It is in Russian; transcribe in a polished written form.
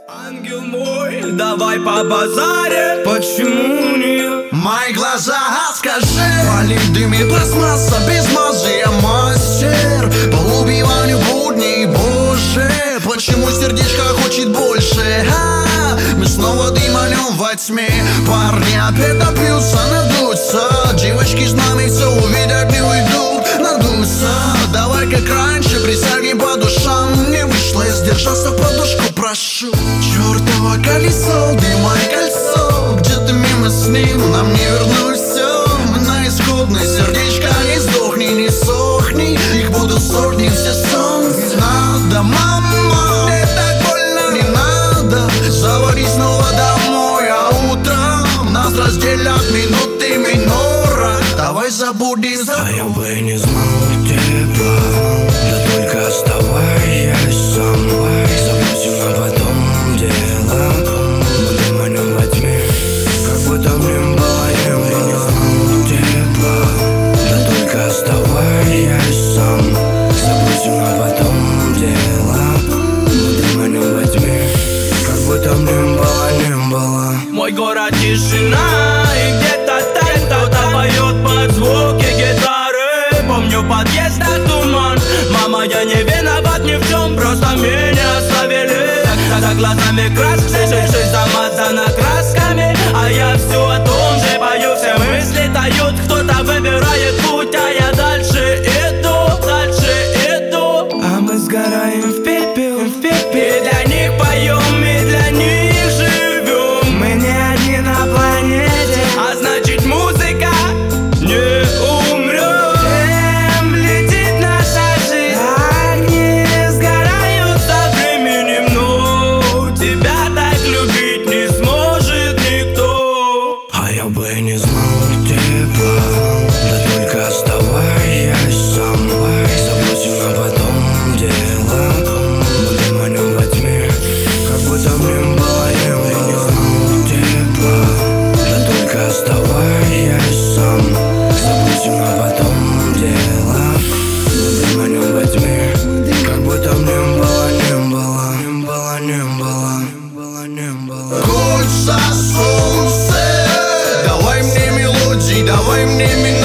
Ангел мой, давай по базаре. Почему не? Мои глаза, скажи. Валит дымит пластмасса без мазы. Я мастер по убиванию будней. Боже, почему сердечко хочет больше? Мы снова дыманем во тьме. Парни опять напьются, надуются. Девочки с нами все увидят, не уйдут, надуются. Давай как раньше, присяги по душам. Не вышло, я сдержался, подушку прошу. Чёртово колесо, дыма и кольцо. Где-то мимо с ним, нам не вернуть все. Мы на исходной, сердечко не сдохни, не сохни. Их будут сотни, все сон. Не надо, мама, мне так больно, не надо. Завари снова домой, а утром нас разделят минуты минора. Давай забудем. А я бы не знал тепла, да только оставаясь со мной. Забудем, а потом дело. Мы дыманем во тьме, как будто мне было. Я бы не знал тепла, да только оставаясь со мной. Забудем, а потом дело. Мы дыманем во тьме, как будто мне было, не было. Мой город тишина, и где-то там кто-то поет под звуки гитары. Помню подъезд, а туман. Мама, я не виноват ни в чем, просто меня оставили. За глазами краски, жизнь замазана красками. А я все о том же пою, все мысли тают. Кто-то выбирает путь, а я дальше иду, дальше иду. А мы сгораем в пепел, в пепел. И для них поем, и для них живем. Мы не одни на планете, а значит музыка не умрет. Летит наша жизнь, огни сгорают со временем. Но тебя так любить не сможет никто. А я бы не знал тепла, да только оставаясь со мной. Забудем, а потом дело. Мы дыманем во тьме, как будто мне было. Я бы не знал тепла, да только оставаясь со мной. Забудем, а потом дело. Мы дыманем во тьме, как будто мне было, не было. Не было, не было, не было, не было. Кольца солнце, давай мне мелодии, давай мне минуты.